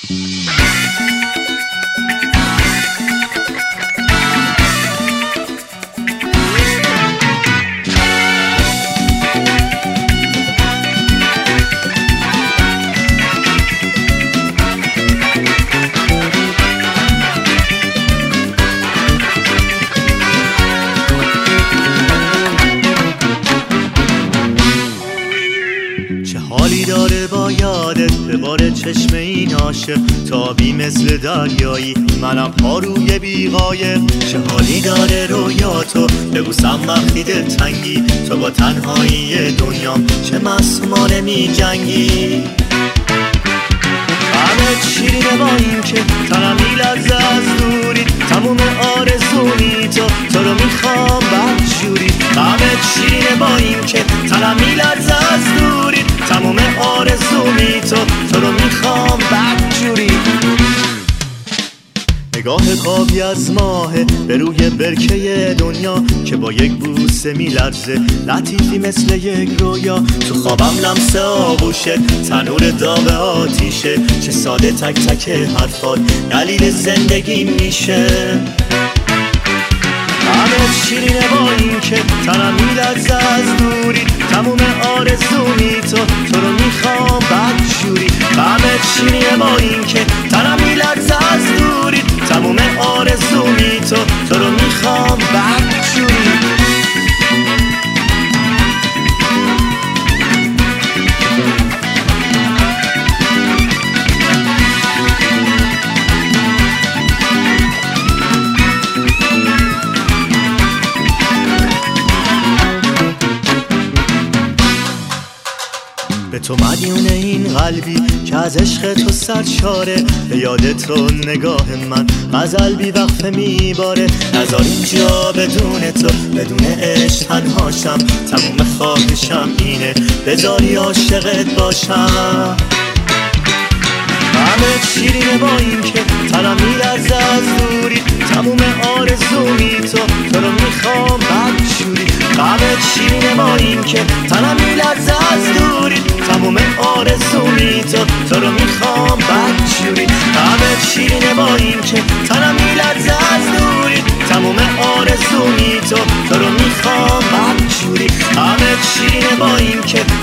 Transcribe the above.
حالی داره با یادت به بار چشم این عاشق، تابی مثل دریایی منم پاروی بیقایق. چه حالی داره رویاتو ببوسم وقتی دلتنگی، تو با تنهایی دنیام چه معصومانه می جنگی. همه شیرینه با این که تنم میلرزه از دوری، تموم آرزومی تو رو میخوام بدجوری. همه شیرینه با این که تنم میلرزه از دوری، تموم آرزومی تو رو میخوام بدجوری. نگاه خوابی از ماهه به روی برکه دنیا که با یک بوسه میلرزه، لطیفی مثل یک رویا. تو خوابم لمس آغوشه، تنور داغ آتیشه، چه ساده تک تک حرفات دلیل زندگی میشه. همه شیرینه با این که تنم میلرزه از دوری، تموم آرزومی تو رو میخوام بدجوری. همه شیرینه با این که تنم میلرزه از دوری، تموم آرزومی تو رو میخوام بدجوری. به تو مدیون این قلبی که از عشق تو سرشاره، به یاد تو نگاه من غزل بی وقفه میباره. نذار اینجا بدون تو بدون عشق تنهاشم، تموم خواهشم اینه بذاری عاشقت باشم. همه شیرینه با این که تنم میلرزه از دوری، تموم آرزومی تو رو میخوام بدجوری. همه شیرینه با این که تنم میلرزه از دوری، تموم آرزومی تو رو میخوام بدجوری. همه شیرینه با این که تنم میلرزه از دوری، تموم آرزومی تو رو میخوام بدجوری. همه شیرینه با این که